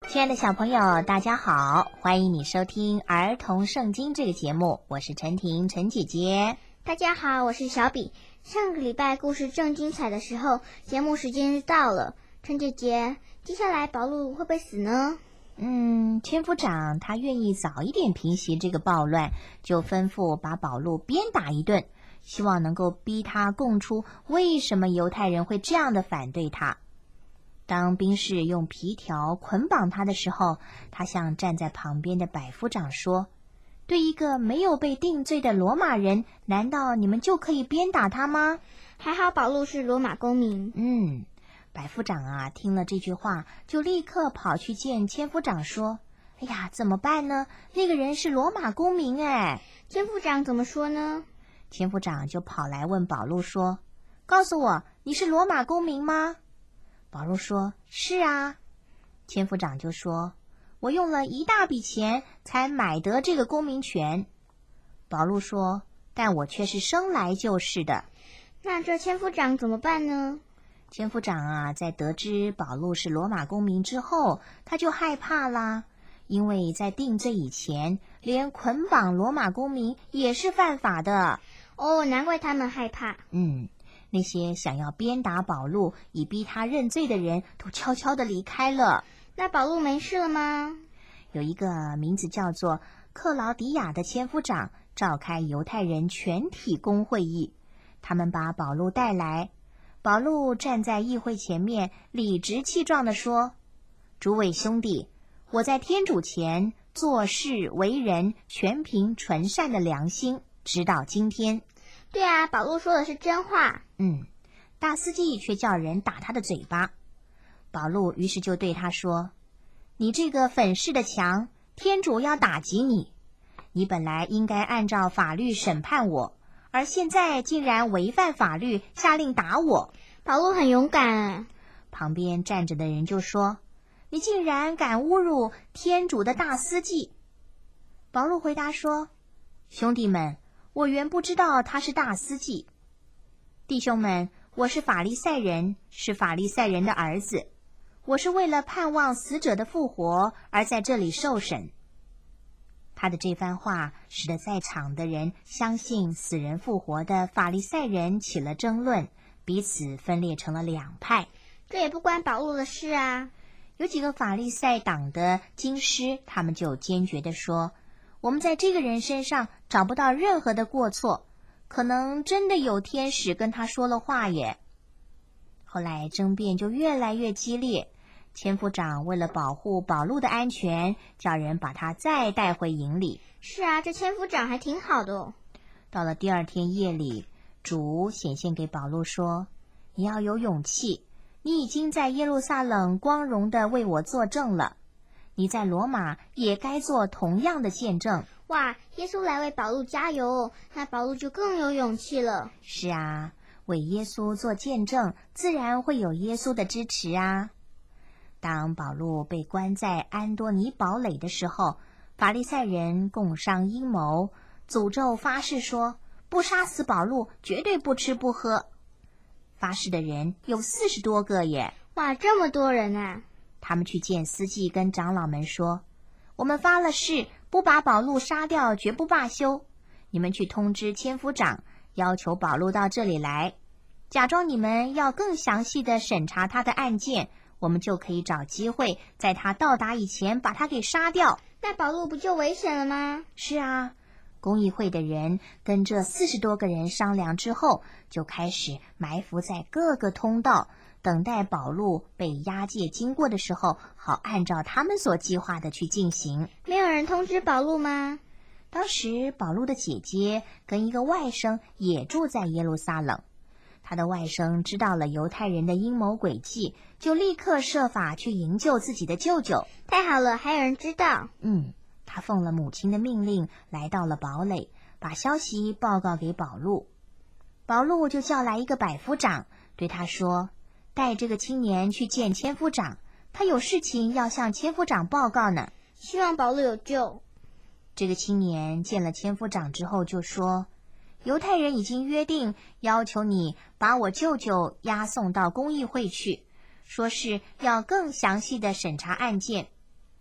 亲爱的小朋友，大家好，欢迎你收听儿童圣经这个节目，我是陈婷，陈姐姐。 大家好，我是小比。上个礼拜故事正精彩的时候，节目时间到了。陈姐姐，接下来保罗会不会死呢？ 千夫长他愿意早一点平息这个暴乱，就吩咐把保罗鞭打一顿，希望能够逼他供出为什么犹太人会这样的反对他。当兵士用皮条捆绑他的时候，他向站在旁边的百夫长说，对一个没有被定罪的罗马人，难道你们就可以鞭打他吗？ 还好保罗是罗马公民。 百夫长听了这句话，就立刻跑去见千夫长说，哎呀，怎么办呢？那个人是罗马公民哎。 千夫长怎么说呢？ 千夫长就跑来问保罗说，告诉我，你是罗马公民吗？保罗说，是啊。千夫长就说，我用了一大笔钱才买得这个公民权。保罗说，但我却是生来就是的。 那这千夫长怎么办呢？ 千夫长在得知保罗是罗马公民之后，他就害怕啦，因为在定罪以前，连捆绑罗马公民也是犯法的。 哦，难怪他们害怕。 那些想要鞭打保罗以逼他认罪的人都悄悄地离开了。 那保罗没事了吗？ 有一个名字叫做克劳迪亚的千夫长召开犹太人全体公会议，他们把保罗带来。保罗站在议会前面，理直气壮地说，诸位兄弟，我在天主前做事为人全凭纯善的良心，直到今天。 对啊，保罗说的是真话。 大司祭却叫人打他的嘴巴。保罗于是就对他说，你这个粉饰的墙，天主要打击你。你本来应该按照法律审判我，而现在竟然违反法律，下令打我。 保罗很勇敢。 旁边站着的人就说，你竟然敢侮辱天主的大司祭。保罗回答说，兄弟们，我原不知道他是大司祭。弟兄们，我是法利赛人，是法利赛人的儿子。我是为了盼望死者的复活而在这里受审。他的这番话使得在场的人相信死人复活的法利赛人起了争论，彼此分裂成了两派。 这也不关保罗的事啊。 有几个法利赛党的经师，他们就坚决地说，我们在这个人身上找不到任何的过错，可能真的有天使跟他说了话耶。后来争辩就越来越激烈，千夫长为了保护保罗的安全，叫人把他再带回营里。 是啊，这千夫长还挺好的哦。 到了第二天夜里，主显现给保罗说，你要有勇气，你已经在耶路撒冷光荣地为我作证了，你在罗马也该做同样的见证。 哇，耶稣来为保罗加油，那保罗就更有勇气了。 是啊，为耶稣做见证，自然会有耶稣的支持啊。当保罗被关在安多尼堡垒的时候，法利赛人共商阴谋，诅咒发誓说，不杀死保罗，绝对不吃不喝。发誓的人有40多个耶。 哇，这么多人啊。 他们去见司祭跟长老们说，我们发了誓，不把保罗杀掉，绝不罢休。你们去通知千夫长，要求保罗到这里来，假装你们要更详细的审查他的案件，我们就可以找机会在他到达以前把他给杀掉。 那保罗不就危险了吗？ 是啊，公议会的人跟这40多个人商量之后，就开始埋伏在各个通道，等待保罗被押解经过的时候，好按照他们所计划的去进行。 没有人通知保罗吗？ 当时保罗的姐姐跟一个外甥也住在耶路撒冷，他的外甥知道了犹太人的阴谋诡计，就立刻设法去营救自己的舅舅。 太好了，还有人知道。 他奉了母亲的命令来到了堡垒，把消息报告给保罗。保罗就叫来一个百夫长，对他说，带这个青年去见千夫长，他有事情要向千夫长报告呢。 希望保罗有救。 这个青年见了千夫长之后就说，犹太人已经约定要求你把我舅舅押送到公议会去，说是要更详细的审查案件。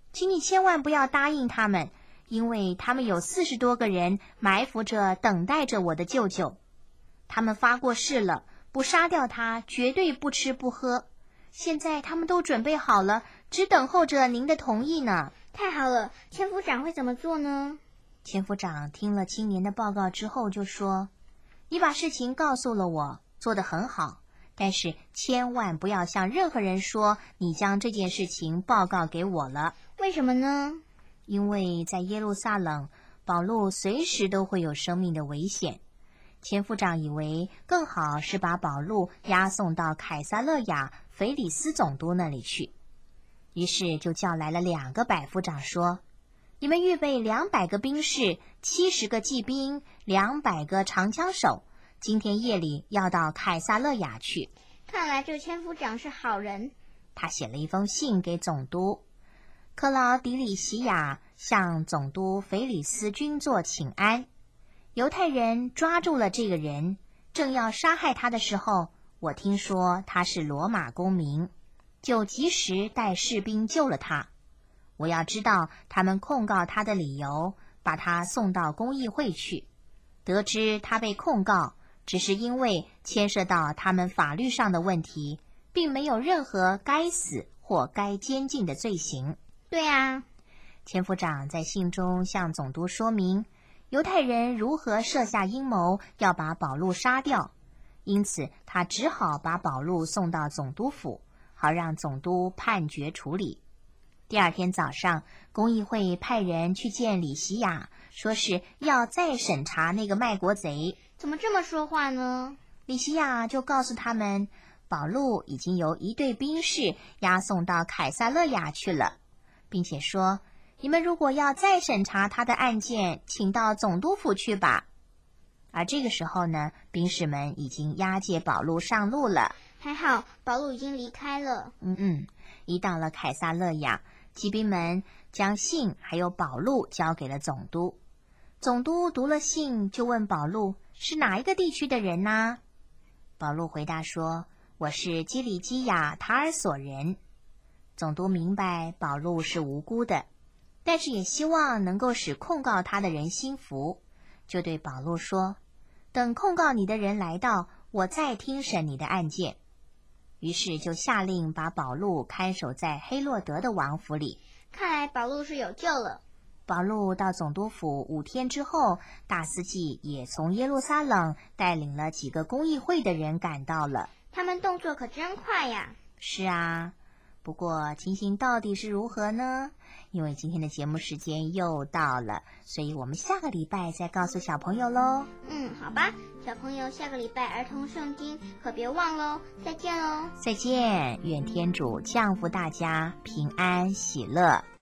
请你千万不要答应他们，因为他们有40多个人埋伏着等待着我的舅舅。他们发过誓了，不杀掉他绝对不吃不喝。现在他们都准备好了，只等候着您的同意呢。 太好了，千夫长会怎么做呢？ 千夫长听了青年的报告之后就说，你把事情告诉了我，做得很好，但是千万不要向任何人说你将这件事情报告给我了。 为什么呢？ 因为在耶路撒冷，保禄随时都会有生命的危险。千夫长以为更好是把保禄押送到凯撒勒雅腓里斯总督那里去，于是就叫来了2个百夫长说，你们预备200个兵士，70个骑兵，200个长枪手，今天夜里要到凯撒勒雅去。 看来这个千夫长是好人。 他写了一封信给总督克劳迪里西亚，向总督腓里斯军座请安。犹太人抓住了这个人，正要杀害他的时候，我听说他是罗马公民，就及时带士兵救了他。我要知道他们控告他的理由，把他送到公议会去。得知他被控告，只是因为牵涉到他们法律上的问题，并没有任何该死或该监禁的罪行。 对啊， 千夫长在信中向总督说明犹太人如何设下阴谋要把保禄杀掉，因此他只好把保禄送到总督府，好让总督判决处理。第2天早上，公议会派人去见里西亚，说是要再审查那个卖国贼。 怎么这么说话呢？ 里西亚就告诉他们，保禄已经由1队兵士押送到凯撒勒雅去了，并且说，你们如果要再审查他的案件，请到总督府去吧。而这个时候呢，兵士们已经押解保禄上路了。 还好，保禄已经离开了。 一到了凯撒勒雅，骑兵们将信还有保禄交给了总督。总督读了信，就问保禄是哪一个地区的人呢？保禄回答说，我是基里基亚塔尔索人。总督明白保禄是无辜的，但是也希望能够使控告他的人心服，就对保禄说，等控告你的人来到，我再听审你的案件。于是就下令把保禄看守在黑洛德的王府里。 看来保禄是有救了。 保禄到总督府5天之后，大司祭也从耶路撒冷带领了几个公议会的人赶到了。 他们动作可真快呀。 是啊，不过情形到底是如何呢？因为今天的节目时间又到了，所以我们下个礼拜再告诉小朋友咯。 好吧，小朋友下个礼拜儿童圣经可别忘咯。再见咯。 再见，愿天主降福大家，平安喜乐。